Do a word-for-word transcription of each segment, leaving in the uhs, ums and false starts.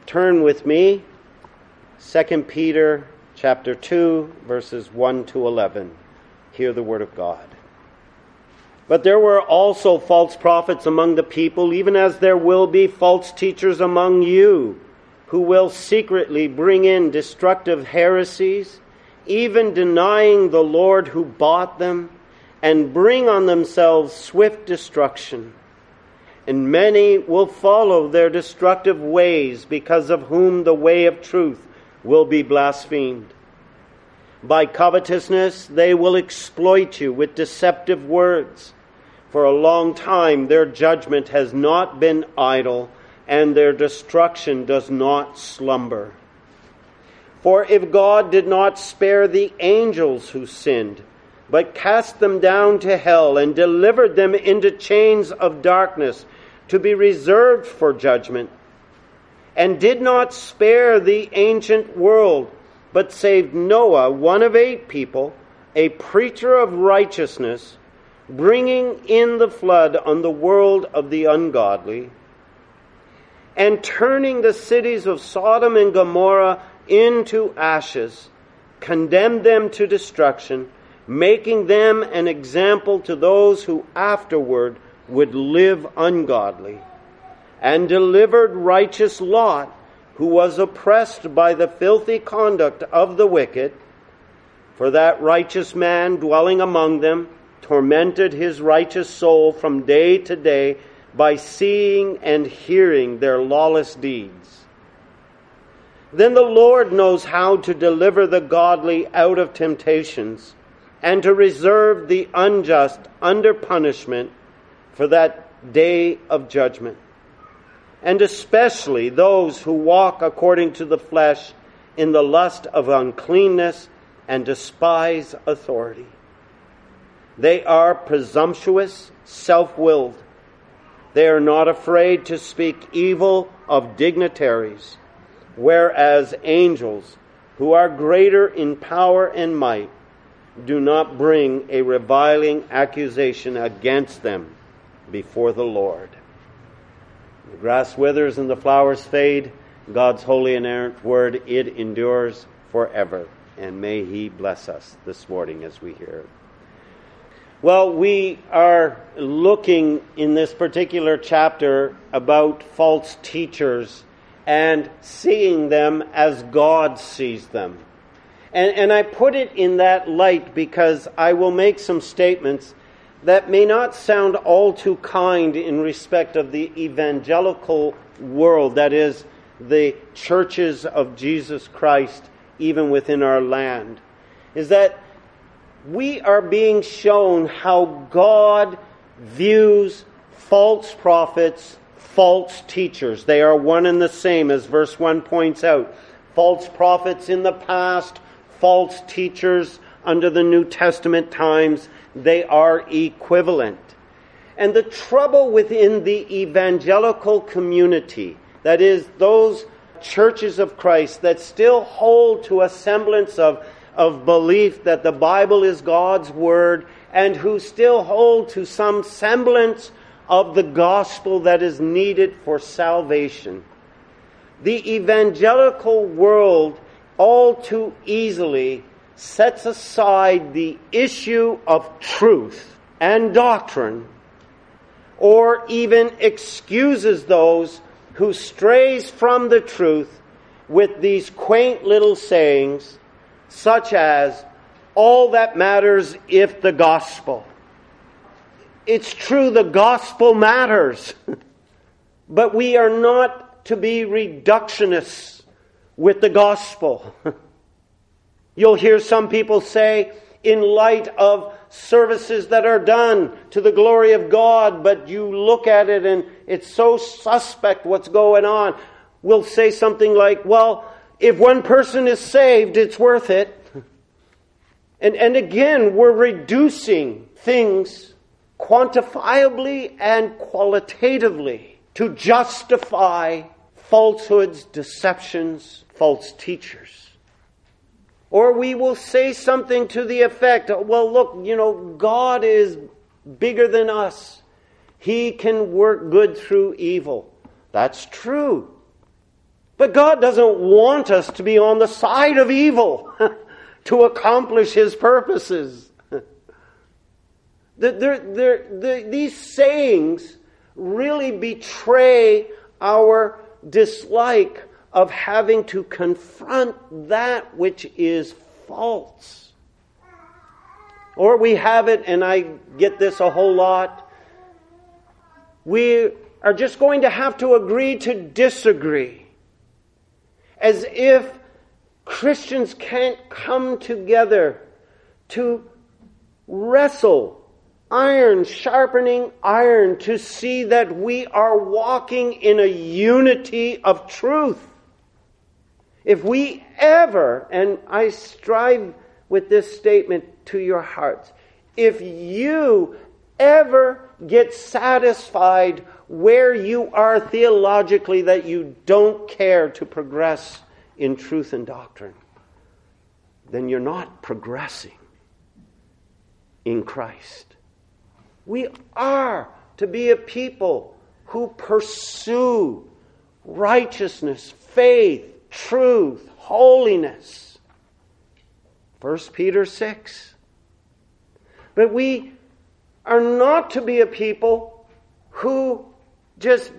Turn with me, Second Peter chapter two, verses one to eleven. Hear the word of God. But there were also false prophets among the people, even as there will be false teachers among you, who will secretly bring in destructive heresies, even denying the Lord who bought them, and bring on themselves swift destruction. And many will follow their destructive ways, because of whom the way of truth will be blasphemed. By covetousness they will exploit you with deceptive words. For a long time their judgment has not been idle, and their destruction does not slumber. For if God did not spare the angels who sinned, but cast them down to hell and delivered them into chains of darkness to be reserved for judgment, and did not spare the ancient world, but saved Noah, one of eight people, a preacher of righteousness, bringing in the flood on the world of the ungodly, and turning the cities of Sodom and Gomorrah into ashes, condemned them to destruction, making them an example to those who afterward would live ungodly, and delivered righteous Lot, who was oppressed by the filthy conduct of the wicked. For that righteous man dwelling among them tormented his righteous soul from day to day by seeing and hearing their lawless deeds. Then the Lord knows how to deliver the godly out of temptations, and to reserve the unjust under punishment for that day of judgment, and especially those who walk according to the flesh in the lust of uncleanness and despise authority. They are presumptuous, self-willed. They are not afraid to speak evil of dignitaries, whereas angels, who are greater in power and might, do not bring a reviling accusation against them before the Lord. The grass withers and the flowers fade. God's holy and inerrant word, it endures forever. And may He bless us this morning as we hear it. Well, we are looking in this particular chapter about false teachers and seeing them as God sees them. And, and I put it in that light because I will make some statements that may not sound all too kind in respect of the evangelical world, that is, the churches of Jesus Christ, even within our land, is that we are being shown how God views false prophets, false teachers. They are one and the same, as verse one points out. False prophets in the past, false teachers under the New Testament times, they are equivalent. And the trouble within the evangelical community, that is, those churches of Christ that still hold to a semblance of of belief that the Bible is God's Word, and who still hold to some semblance of the gospel that is needed for salvation. The evangelical world all too easily sets aside the issue of truth and doctrine, or even excuses those who strays from the truth with these quaint little sayings, such as, all that matters if the gospel. It's true, the gospel matters. But we are not to be reductionists with the gospel. You'll hear some people say, in light of services that are done to the glory of God, but you look at it and it's so suspect what's going on. We'll say something like, well, if one person is saved, it's worth it. And, and again, we're reducing things quantifiably and qualitatively to justify falsehoods, deceptions, false teachers. Or we will say something to the effect, well, look, you know, God is bigger than us. He can work good through evil. That's true. But God doesn't want us to be on the side of evil to accomplish His purposes. The, the, the, the, these sayings really betray our dislike of having to confront that which is false. Or we have it, and I get this a whole lot, we are just going to have to agree to disagree. As if Christians can't come together to wrestle, iron sharpening iron, to see that we are walking in a unity of truth. If we ever, and I strive with this statement to your hearts, if you ever get satisfied where you are theologically that you don't care to progress in truth and doctrine, then you're not progressing in Christ. We are to be a people who pursue righteousness, faith, truth, holiness. First Peter six. But we are not to be a people who just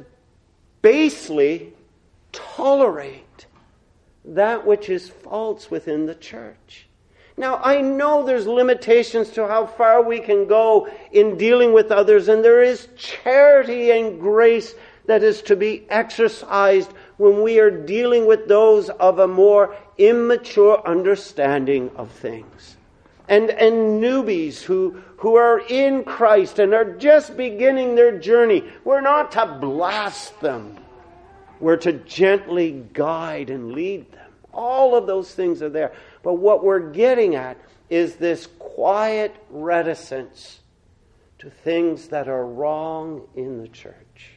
basely tolerate that which is false within the church. Now, I know there's limitations to how far we can go in dealing with others, and there is charity and grace that is to be exercised when we are dealing with those of a more immature understanding of things. And, and newbies who, who are in Christ and are just beginning their journey. We're not to blast them. We're to gently guide and lead them. All of those things are there. But what we're getting at is this quiet reticence to things that are wrong in the church.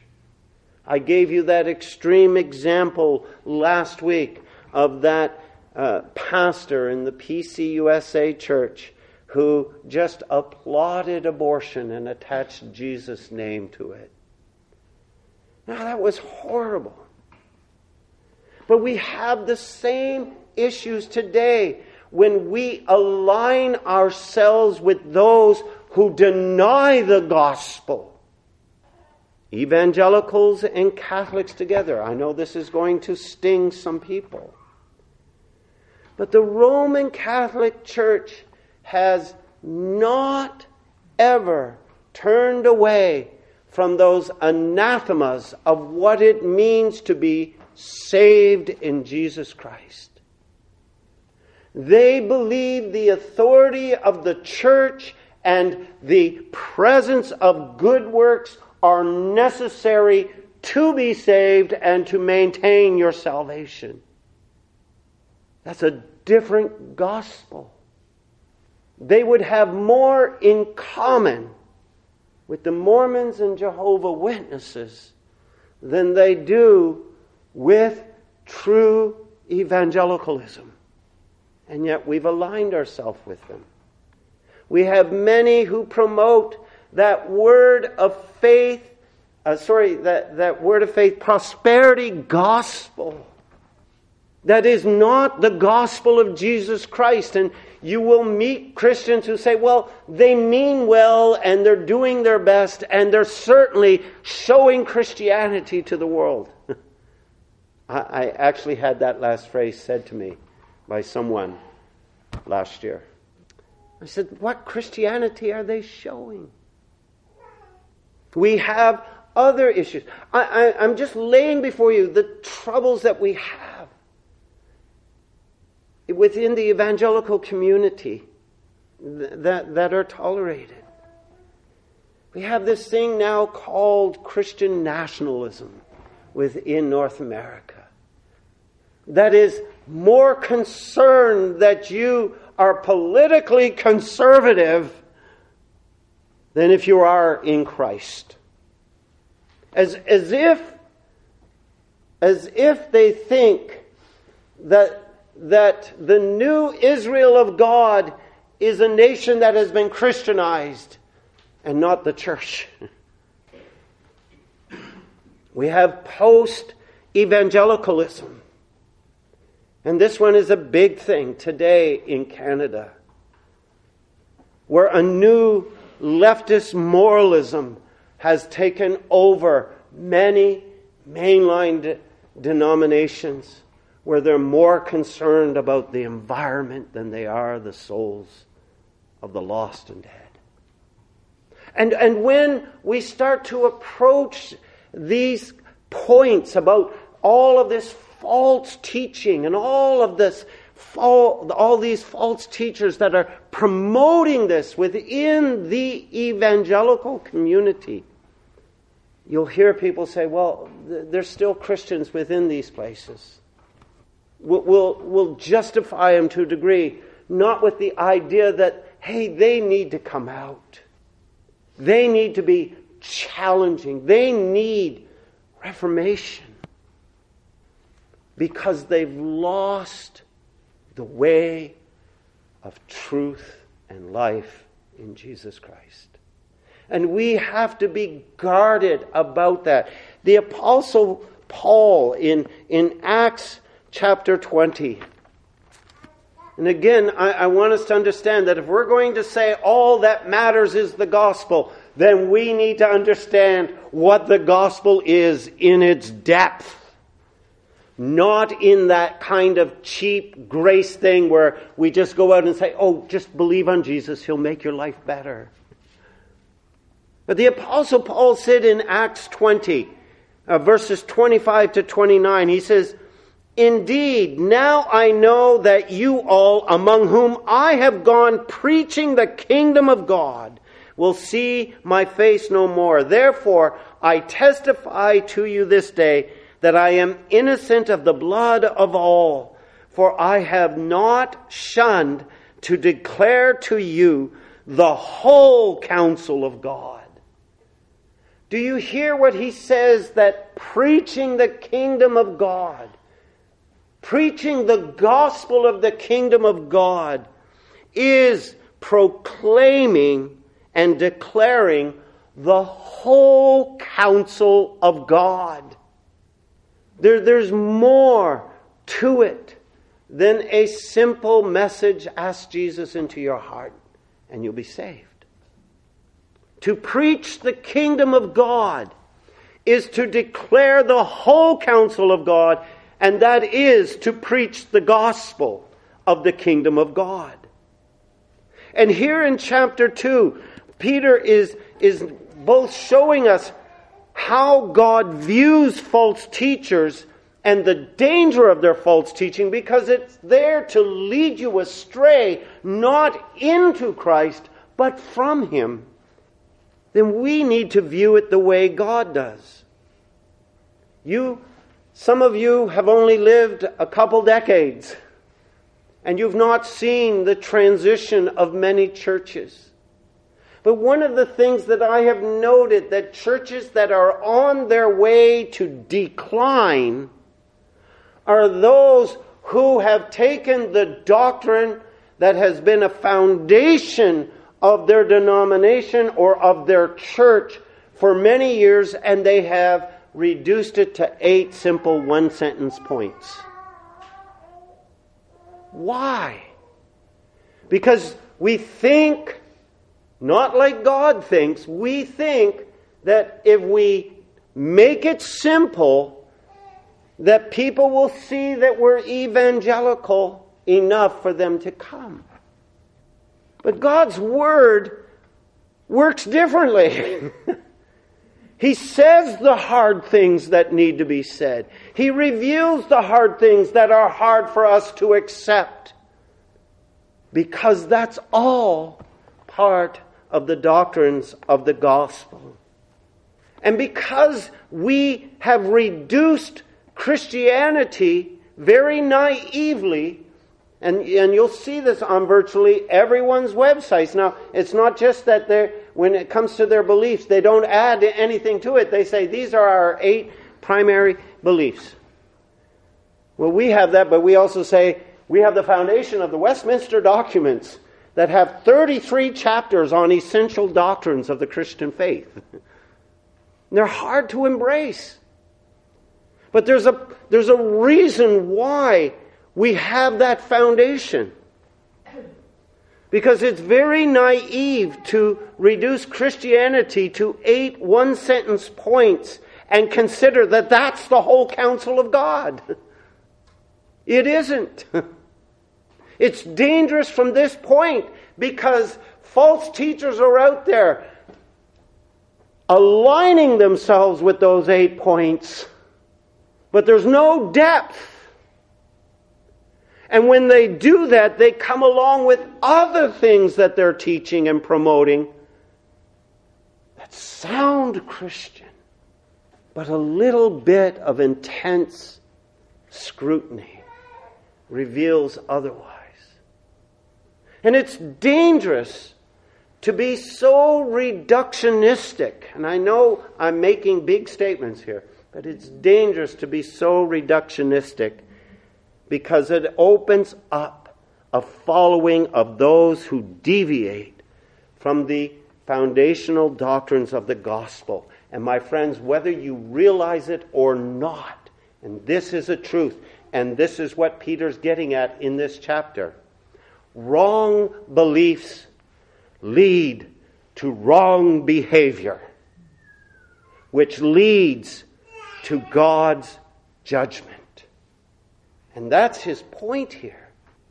I gave you that extreme example last week of that uh, pastor in the P C U S A church who just applauded abortion and attached Jesus' name to it. Now, that was horrible. But we have the same issues today when we align ourselves with those who deny the gospel. Evangelicals and Catholics together. I know this is going to sting some people. But the Roman Catholic Church has not ever turned away from those anathemas of what it means to be saved in Jesus Christ. They believe the authority of the church and the presence of good works are necessary to be saved and to maintain your salvation. That's a different gospel. They would have more in common with the Mormons and Jehovah's Witnesses than they do with true evangelicalism. And yet we've aligned ourselves with them. We have many who promote that word of faith, uh, sorry, that, that word of faith, prosperity gospel. That is not the gospel of Jesus Christ. And you will meet Christians who say, well, they mean well and they're doing their best and they're certainly showing Christianity to the world. I, I actually had that last phrase said to me by someone last year. I said, what Christianity are they showing? We have other issues. I, I, I'm just laying before you the troubles that we have within the evangelical community that, that are tolerated. We have this thing now called Christian nationalism within North America that is more concerned that you are politically conservative than if you are in Christ. As, as if as if they think that that the new Israel of God is a nation that has been Christianized and not the church. We have post-evangelicalism. And this one is a big thing today in Canada, where a new leftist moralism has taken over many mainline de- denominations, where they're more concerned about the environment than they are the souls of the lost and dead. And, and when we start to approach these points about all of this false teaching and all of this Fall, all these false teachers that are promoting this within the evangelical community, you'll hear people say, well, th- there's still Christians within these places. We'll, we'll, we'll justify them to a degree, not with the idea that, hey, they need to come out. They need to be challenging. They need reformation because they've lost the way of truth and life in Jesus Christ. And we have to be guarded about that. The Apostle Paul in, in Acts chapter twenty. And again, I, I want us to understand that if we're going to say all that matters is the gospel, then we need to understand what the gospel is in its depth. Not in that kind of cheap grace thing where we just go out and say, oh, just believe on Jesus, He'll make your life better. But the Apostle Paul said in Acts twenty, uh, verses twenty-five to twenty-nine, he says, indeed, now I know that you all, among whom I have gone preaching the kingdom of God, will see my face no more. Therefore, I testify to you this day that I am innocent of the blood of all, for I have not shunned to declare to you the whole counsel of God. Do you hear what he says? That preaching the kingdom of God, preaching the gospel of the kingdom of God, is proclaiming and declaring the whole counsel of God. There, there's more to it than a simple message, ask Jesus into your heart and you'll be saved. To preach the kingdom of God is to declare the whole counsel of God, and that is to preach the gospel of the kingdom of God. And here in chapter two, Peter is, is both showing us how God views false teachers and the danger of their false teaching, because it's there to lead you astray, not into Christ, but from Him. Then we need to view it the way God does. You, some of you have only lived a couple decades, and you've not seen the transition of many churches. But one of the things that I have noted, that churches that are on their way to decline are those who have taken the doctrine that has been a foundation of their denomination or of their church for many years, and they have reduced it to eight simple one-sentence points. Why? Because we think, not like God thinks, we think that if we make it simple, that people will see that we're evangelical enough for them to come. But God's Word works differently. He says the hard things that need to be said. He reveals the hard things that are hard for us to accept. Because that's all part of the doctrines of the gospel. And because we have reduced Christianity very naively, and, and you'll see this on virtually everyone's websites. Now, it's not just that they're, when it comes to their beliefs, they don't add anything to it. They say, these are our eight primary beliefs. Well, we have that, but we also say, we have the foundation of the Westminster documents that have thirty-three chapters on essential doctrines of the Christian faith. They're hard to embrace. But there's a, there's a reason why we have that foundation. Because it's very naive to reduce Christianity to eight one-sentence points and consider that that's the whole counsel of God. It isn't. It's dangerous from this point because false teachers are out there aligning themselves with those eight points, but there's no depth. And when they do that, they come along with other things that they're teaching and promoting that sound Christian, but a little bit of intense scrutiny reveals otherwise. And it's dangerous to be so reductionistic. And I know I'm making big statements here, but it's dangerous to be so reductionistic because it opens up a following of those who deviate from the foundational doctrines of the gospel. And my friends, whether you realize it or not, and this is a truth, and this is what Peter's getting at in this chapter, wrong beliefs lead to wrong behavior, which leads to God's judgment. And that's his point here.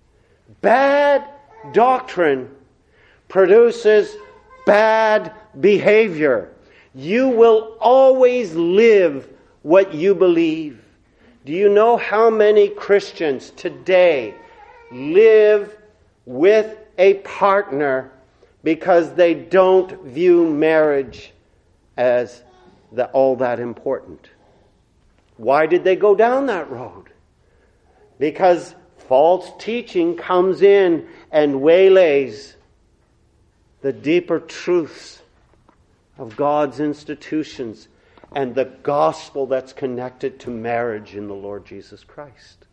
Bad doctrine produces bad behavior. You will always live what you believe. Do you know how many Christians today live with a partner because they don't view marriage as the, all that important? Why did they go down that road? Because false teaching comes in and waylays the deeper truths of God's institutions and the gospel that's connected to marriage in the Lord Jesus Christ.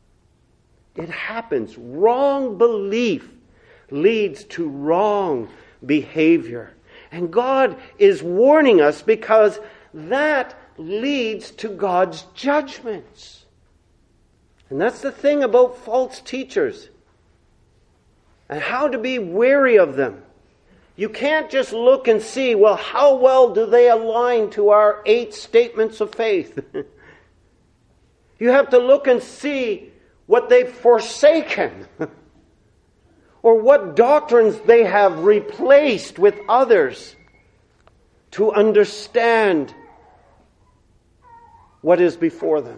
It happens. Wrong belief leads to wrong behavior. And God is warning us because that leads to God's judgments. And that's the thing about false teachers and how to be wary of them. You can't just look and see, well, how well do they align to our eight statements of faith? You have to look and see what they've forsaken or what doctrines they have replaced with others to understand what is before them.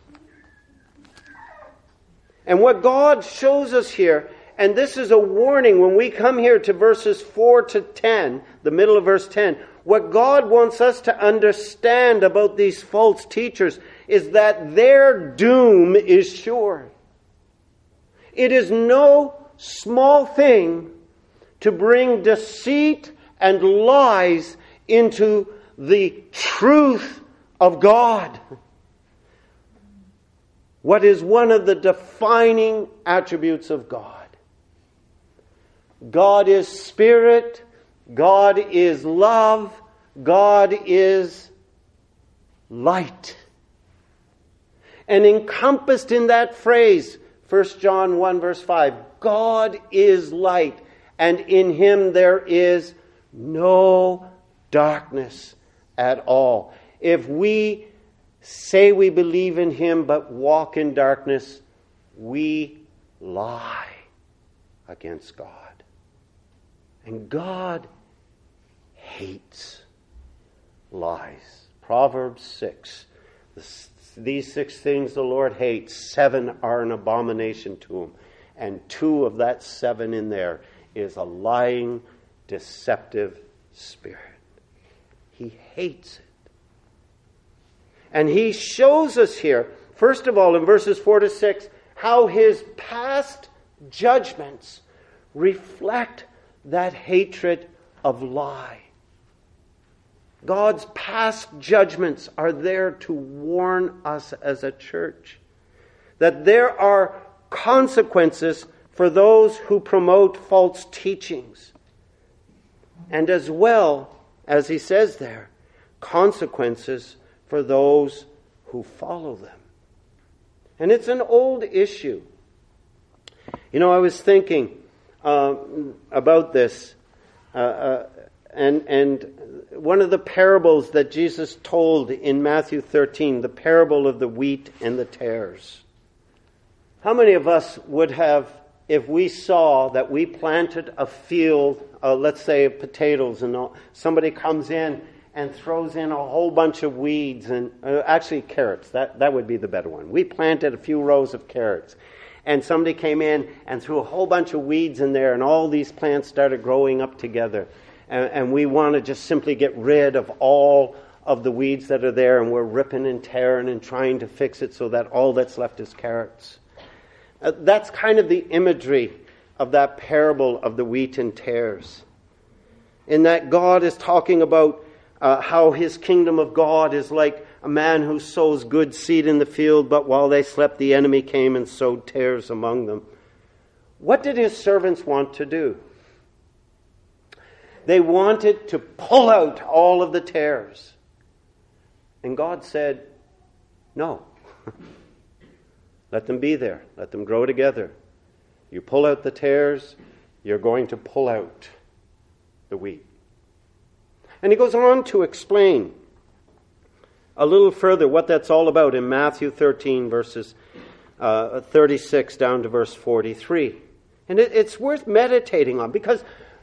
And what God shows us here, and this is a warning when we come here to verses four to ten, the middle of verse ten, what God wants us to understand about these false teachers is that their doom is sure. It is no small thing to bring deceit and lies into the truth of God. What is one of the defining attributes of God? God is spirit. God is love. God is light. And encompassed in that phrase, First John one verse five, God is light, and in him there is no darkness at all. If we say we believe in him but walk in darkness, we lie against God. And God hates lies. Proverbs six. These six things the Lord hates, seven are an abomination to him. And two of that seven in there is a lying, deceptive spirit. He hates it. And he shows us here, first of all, in verses four to six, how his past judgments reflect that hatred of lie. God's past judgments are there to warn us as a church that there are consequences for those who promote false teachings. And as well, as he says there, consequences for those who follow them. And it's an old issue You know, I was thinking uh, about this, uh, uh, and and one of the parables that Jesus told in Matthew thirteen, the parable of the wheat and the tares. How many of us would have, if we saw that we planted a field, uh, let's say of potatoes, and all, somebody comes in and throws in a whole bunch of weeds, and uh, actually carrots, that, that would be the better one. We planted a few rows of carrots, and somebody came in and threw a whole bunch of weeds in there, and all these plants started growing up together. And, and we want to just simply get rid of all of the weeds that are there, and we're ripping and tearing and trying to fix it so that all that's left is carrots. Uh, that's kind of the imagery of that parable of the wheat and tares. In that God is talking about uh, how his kingdom of God is like a man who sows good seed in the field, but while they slept, the enemy came and sowed tares among them. What did his servants want to do? They wanted to pull out all of the tares. And God said, no. Let them be there. Let them grow together. You pull out the tares, you're going to pull out the wheat. And he goes on to explain a little further what that's all about in Matthew thirteen, verses uh, thirty-six down to verse forty-three. And it, it's worth meditating on, because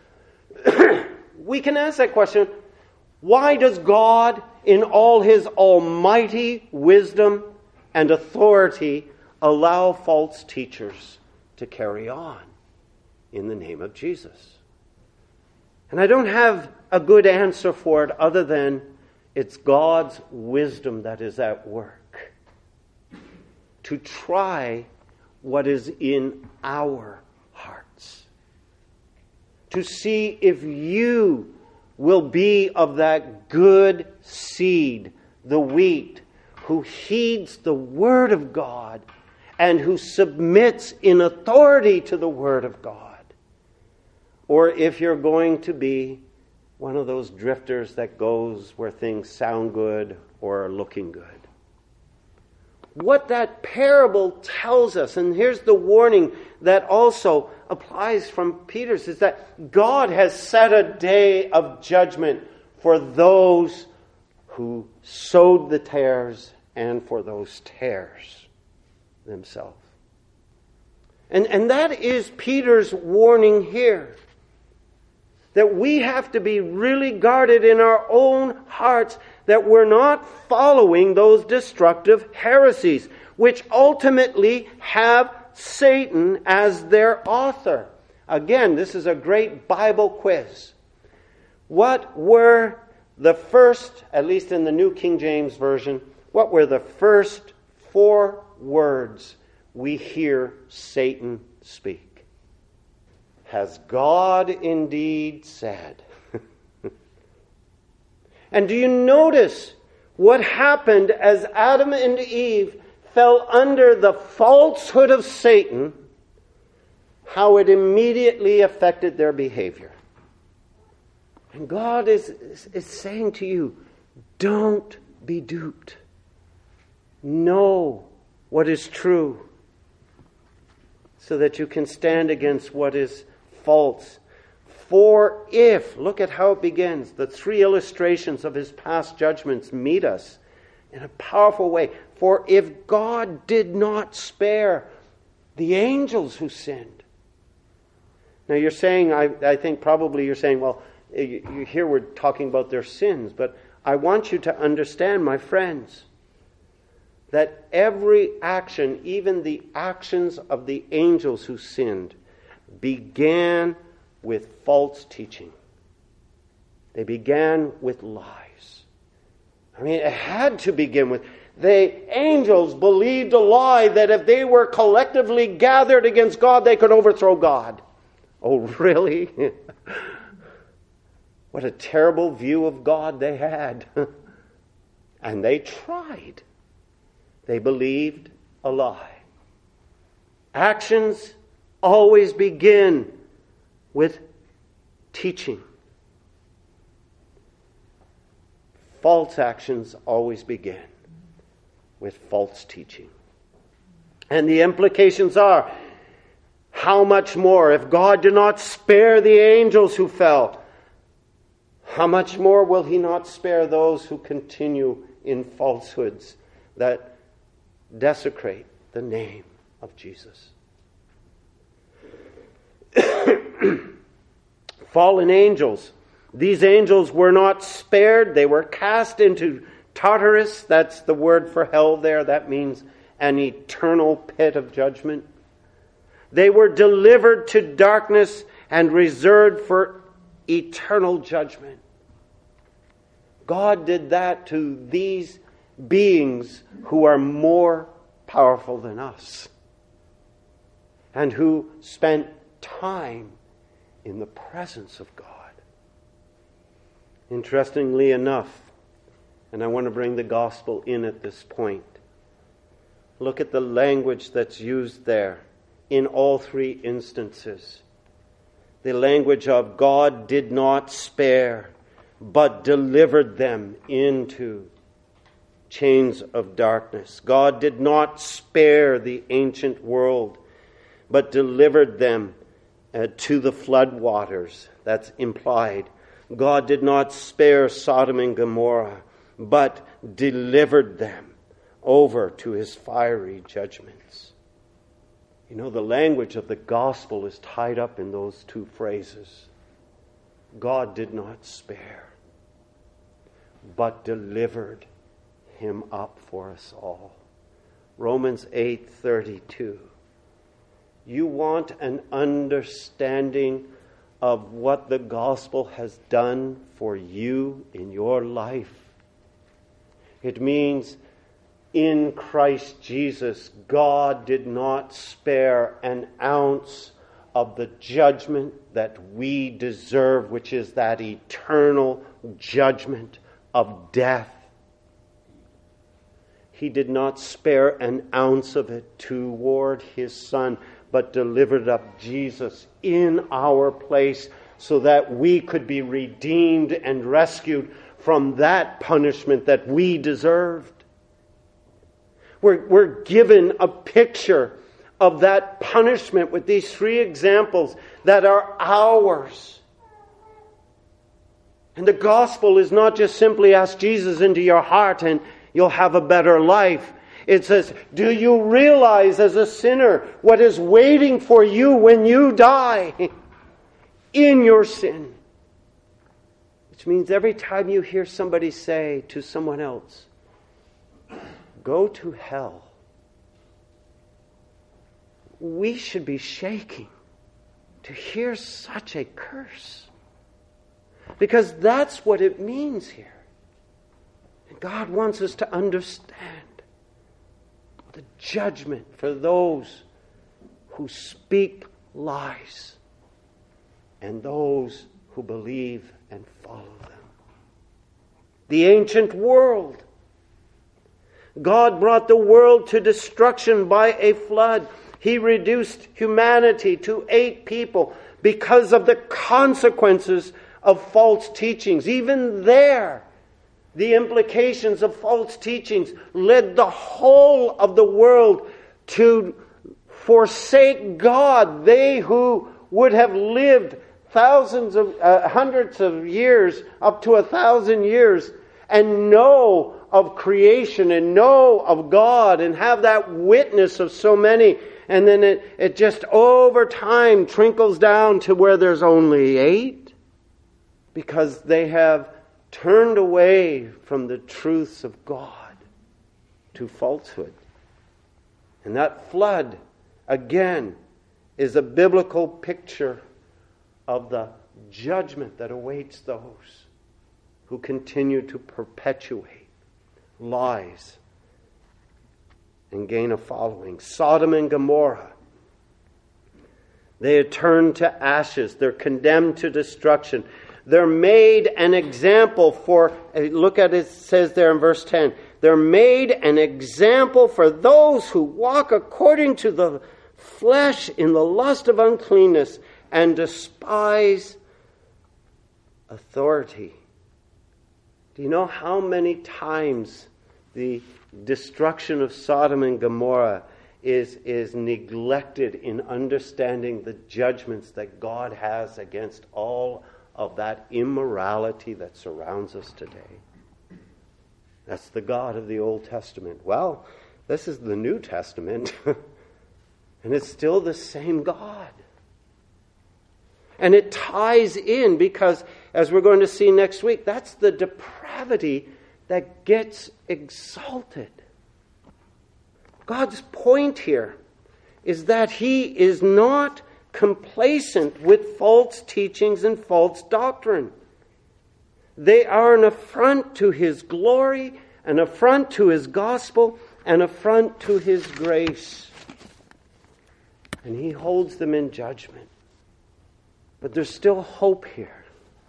we can ask that question, why does God, in all his almighty wisdom and authority, allow false teachers to carry on in the name of Jesus? And I don't have a good answer for it other than it's God's wisdom that is at work to try what is in our hearts, to see if you will be of that good seed, the wheat, who heeds the Word of God and who submits in authority to the Word of God. Or if you're going to be one of those drifters that goes where things sound good or are looking good. What that parable tells us, and here's the warning that also applies from Peter's, is that God has set a day of judgment for those who sowed the tares and for those tares themselves. And, and that is Peter's warning here. That we have to be really guarded in our own hearts that we're not following those destructive heresies, which ultimately have Satan as their author. Again, this is a great Bible quiz. What were the first, at least in the New King James Version, what were the first four words we hear Satan speak? Has God indeed said? And do you notice what happened as Adam and Eve fell under the falsehood of Satan, how it immediately affected their behavior? And God is, is, is saying to you, don't be duped. Know what is true so that you can stand against what is false. For if, look at how it begins, the three illustrations of his past judgments meet us in a powerful way. For if God did not spare the angels who sinned. Now you're saying, I, I think probably you're saying, well, you, you here we're talking about their sins, but I want you to understand, my friends, that every action, even the actions of the angels who sinned, began with false teaching. They began with lies. I mean, it had to begin with. The angels believed a lie that if they were collectively gathered against God, they could overthrow God. Oh, really? What a terrible view of God they had. And they tried. They believed a lie. Actions always begin with teaching. False actions always begin with false teaching. And the implications are, how much more, if God did not spare the angels who fell, how much more will he not spare those who continue in falsehoods that desecrate the name of Jesus? Fallen angels. These angels were not spared. They were cast into Tartarus. That's the word for hell there. That means an eternal pit of judgment. They were delivered to darkness and reserved for eternal judgment. God did that to these beings who are more powerful than us and who spent time in the presence of God. Interestingly enough, and I want to bring the gospel in at this point, look at the language that's used there in all three instances. The language of God did not spare, but delivered them into chains of darkness. God did not spare the ancient world, but delivered them uh, to the flood waters. That's implied. God did not spare Sodom and Gomorrah, but delivered them over to his fiery judgments. You know, the language of the gospel is tied up in those two phrases. God did not spare, but delivered him up for us all. Romans eight thirty-two. You want an understanding of what the gospel has done for you in your life? It means in Christ Jesus, God did not spare an ounce of the judgment that we deserve, which is that eternal judgment of death. He did not spare an ounce of it toward his Son, but delivered up Jesus in our place so that we could be redeemed and rescued from that punishment that we deserved. We're, we're given a picture of that punishment with these three examples that are ours. And the gospel is not just simply ask Jesus into your heart and you'll have a better life. It says, do you realize as a sinner what is waiting for you when you die in your sin? Which means every time you hear somebody say to someone else, go to hell, we should be shaking to hear such a curse. Because that's what it means here. And God wants us to understand the judgment for those who speak lies and those who believe and follow them. The ancient world. God brought the world to destruction by a flood. He reduced humanity to eight people because of the consequences of false teachings. Even there, the implications of false teachings led the whole of the world to forsake God. They who would have lived thousands of, uh, hundreds of years, up to a thousand years, and know of creation and know of God and have that witness of so many. And then it, it just over time trickles down to where there's only eight because they have turned away from the truths of God to falsehood. And that flood, again, is a biblical picture of the judgment that awaits those who continue to perpetuate lies and gain a following. Sodom and Gomorrah, they are turned to ashes. They're condemned to destruction. They're made an example for, look at it, it says there in verse ten, they're made an example for those who walk according to the flesh in the lust of uncleanness and despise authority. Do you know how many times the destruction of Sodom and Gomorrah is, is neglected in understanding the judgments that God has against all of that immorality that surrounds us today. That's the God of the Old Testament. Well, this is the New Testament, and it's still the same God. And it ties in because, as we're going to see next week, that's the depravity that gets exalted. God's point here is that He is not complacent with false teachings and false doctrine. They are an affront to His glory, an affront to His gospel, an affront to His grace. And He holds them in judgment. But there's still hope here.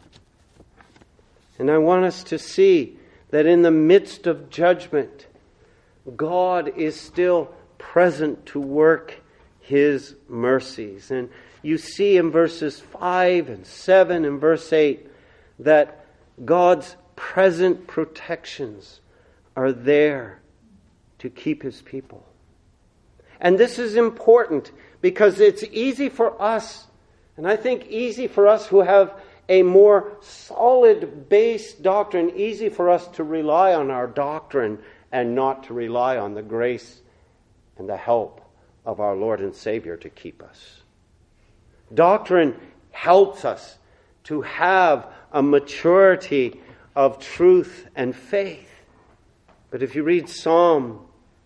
And I want us to see that in the midst of judgment, God is still present to work His mercies. And you see in verses five and seven and verse eight that God's present protections are there to keep His people. And this is important because it's easy for us, and I think easy for us who have a more solid base doctrine, easy for us to rely on our doctrine and not to rely on the grace and the help of our Lord and Savior to keep us. Doctrine helps us to have a maturity of truth and faith. But if you read Psalm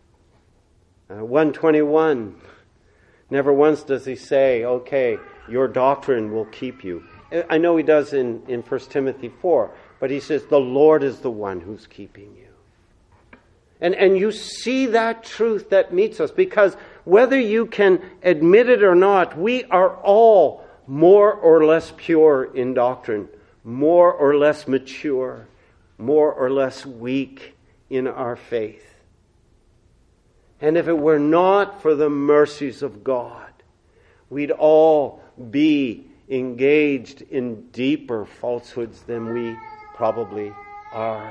uh, one twenty-one, never once does he say, okay, your doctrine will keep you. I know he does in, in First Timothy four, but he says the Lord is the one who's keeping you. And, and you see that truth that meets us, because whether you can admit it or not, we are all more or less pure in doctrine, more or less mature, more or less weak in our faith. And if it were not for the mercies of God, we'd all be engaged in deeper falsehoods than we probably are.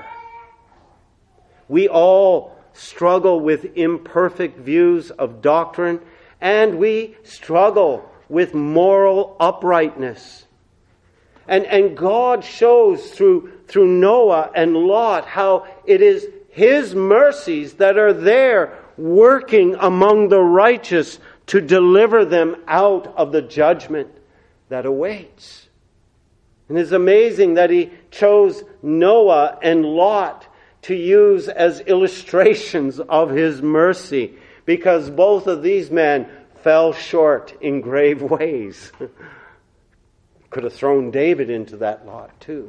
We all struggle with imperfect views of doctrine, and we struggle with moral uprightness. And, and God shows through, through Noah and Lot how it is His mercies that are there working among the righteous to deliver them out of the judgment that awaits. And it's amazing that He chose Noah and Lot to use as illustrations of His mercy, because both of these men fell short in grave ways. Could have thrown David into that lot too.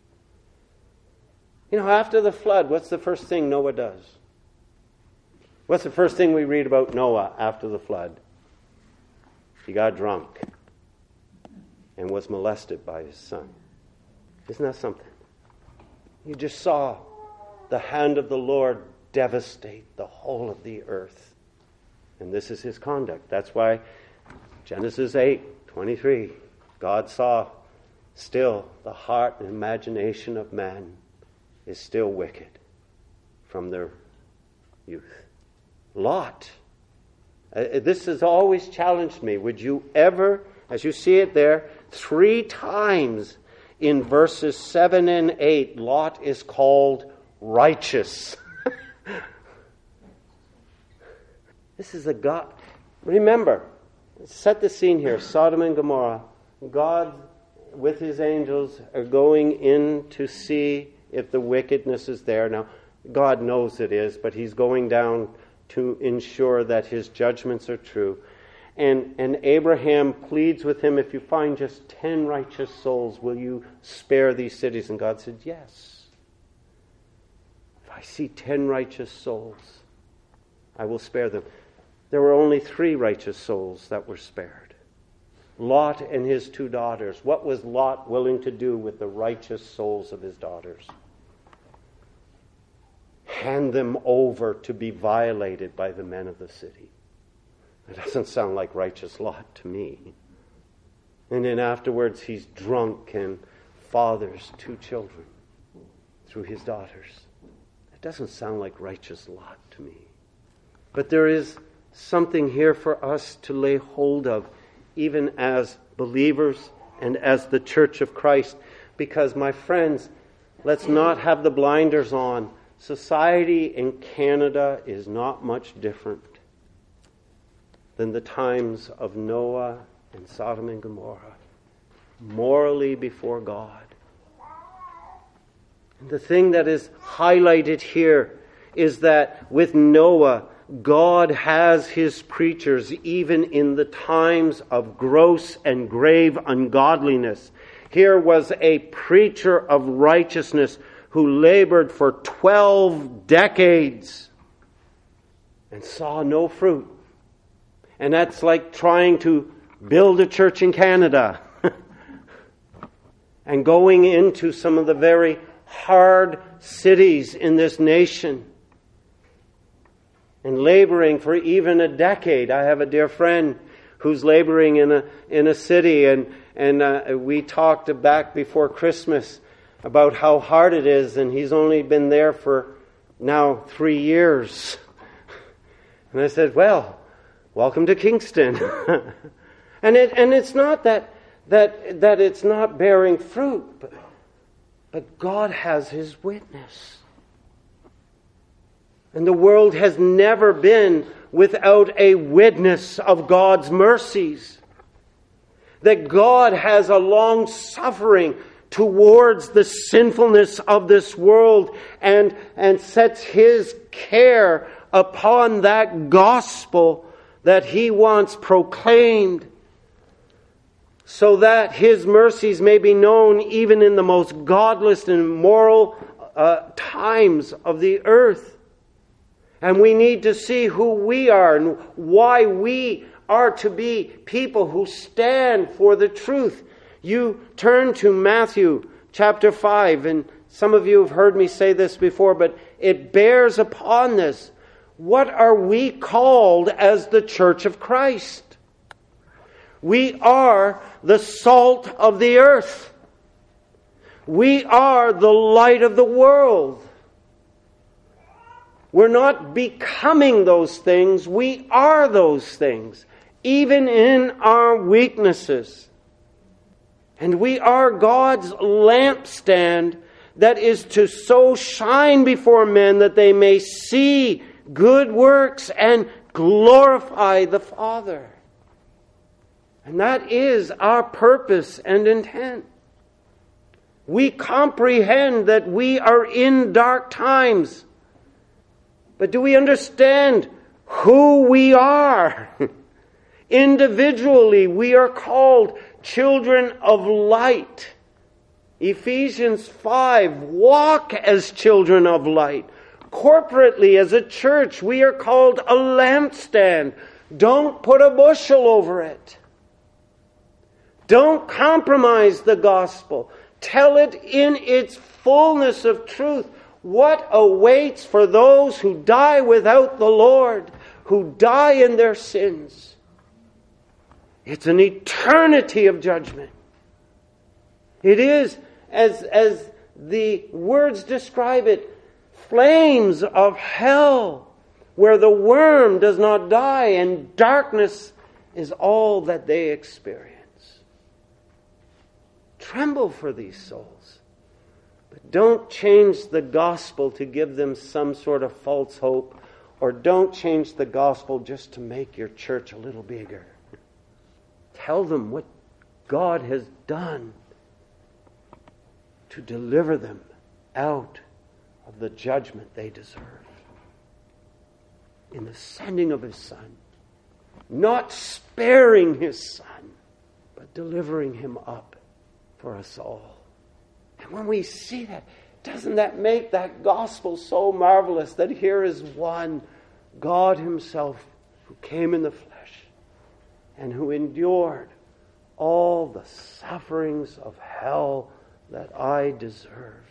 You know, after the flood, what's the first thing Noah does? What's the first thing we read about Noah after the flood? He got drunk and was molested by his son. Isn't that something? You just saw the hand of the Lord devastate the whole of the earth. And this is His conduct. That's why Genesis eight twenty-three, God saw still the heart and imagination of man is still wicked from their youth. Lot. Uh, this has always challenged me. Would you ever, as you see it there, three times in verses seven and eight, Lot is called righteous. This is a God. Remember, set the scene here. Sodom and Gomorrah. God, with His angels, are going in to see if the wickedness is there. Now, God knows it is, but He's going down to ensure that His judgments are true. And, and Abraham pleads with him, if you find just ten righteous souls, will you spare these cities? And God said, yes. If I see ten righteous souls, I will spare them. There were only three righteous souls that were spared. Lot and his two daughters. What was Lot willing to do with the righteous souls of his daughters? Hand them over to be violated by the men of the city. It doesn't sound like righteous Lot to me. And then afterwards he's drunk and fathers two children through his daughters. It doesn't sound like righteous Lot to me. But there is something here for us to lay hold of, even as believers and as the Church of Christ. Because, my friends, let's not have the blinders on. Society in Canada is not much different than the times of Noah and Sodom and Gomorrah, morally before God. And the thing that is highlighted here is that with Noah, God has his preachers even in the times of gross and grave ungodliness. Here was a preacher of righteousness who labored for twelve decades and saw no fruit. And that's like trying to build a church in Canada and going into some of the very hard cities in this nation and laboring for even a decade. I have a dear friend who's laboring in a in a city, and and uh, we talked back before Christmas about how hard it is, and he's only been there for now three years. And I said, well, welcome to Kingston. and it and it's not that that that it's not bearing fruit, but, but God has his witness. And the world has never been without a witness of God's mercies. That God has a long suffering towards the sinfulness of this world and, and sets his care upon that gospel that he wants proclaimed, so that his mercies may be known even in the most godless and immoral uh, times of the earth. And we need to see who we are and why we are to be people who stand for the truth. You turn to Matthew chapter five, and some of you have heard me say this before, but it bears upon this. What are we called as the Church of Christ? We are the salt of the earth. We are the light of the world. We're not becoming those things. We are those things, even in our weaknesses. And we are God's lampstand that is to so shine before men that they may see good works and glorify the Father. And that is our purpose and intent. We comprehend that we are in dark times. But do we understand who we are? Individually, we are called children of light. Ephesians five, walk as children of light. Corporately, as a church, we are called a lampstand. Don't put a bushel over it. Don't compromise the gospel. Tell it in its fullness of truth. What awaits for those who die without the Lord, who die in their sins? It's an eternity of judgment. It is, as, as the words describe it, flames of hell, where the worm does not die and darkness is all that they experience. Tremble for these souls. But don't change the gospel to give them some sort of false hope, or don't change the gospel just to make your church a little bigger. Tell them what God has done to deliver them out of the judgment they deserve in the sending of his Son, not sparing his Son, but delivering him up for us all. And when we see that, doesn't that make that gospel so marvelous that here is one, God himself, who came in the flesh and who endured all the sufferings of hell that I deserve,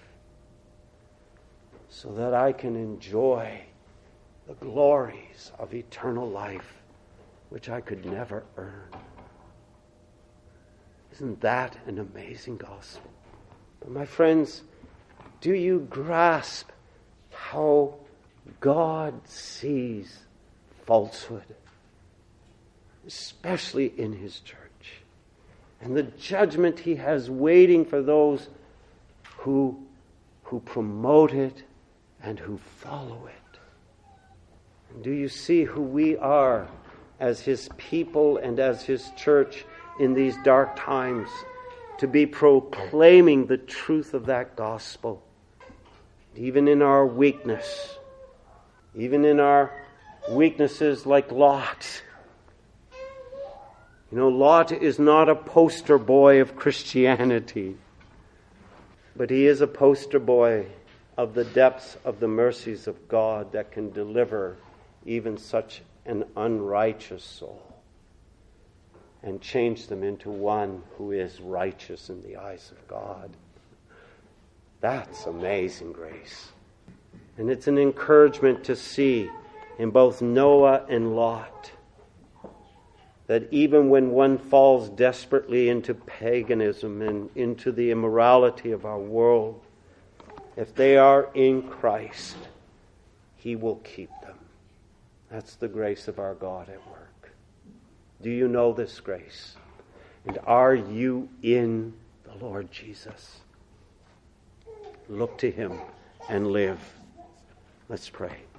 so that I can enjoy the glories of eternal life, which I could never earn. Isn't that an amazing gospel? But my friends, do you grasp how God sees falsehood? especially in his church, and the judgment he has waiting for those who, who promote it and who follow it. And do you see who we are as his people and as his church in these dark times, to be proclaiming the truth of that gospel, even in our weakness, even in our weaknesses like Lot. You know, Lot is not a poster boy of Christianity, but he is a poster boy of the depths of the mercies of God that can deliver even such an unrighteous soul and change them into one who is righteous in the eyes of God. That's amazing grace. And it's an encouragement to see in both Noah and Lot that even when one falls desperately into paganism and into the immorality of our world, if they are in Christ, he will keep them. That's the grace of our God at work. Do you know this grace? And are you in the Lord Jesus? Look to him and live. Let's pray.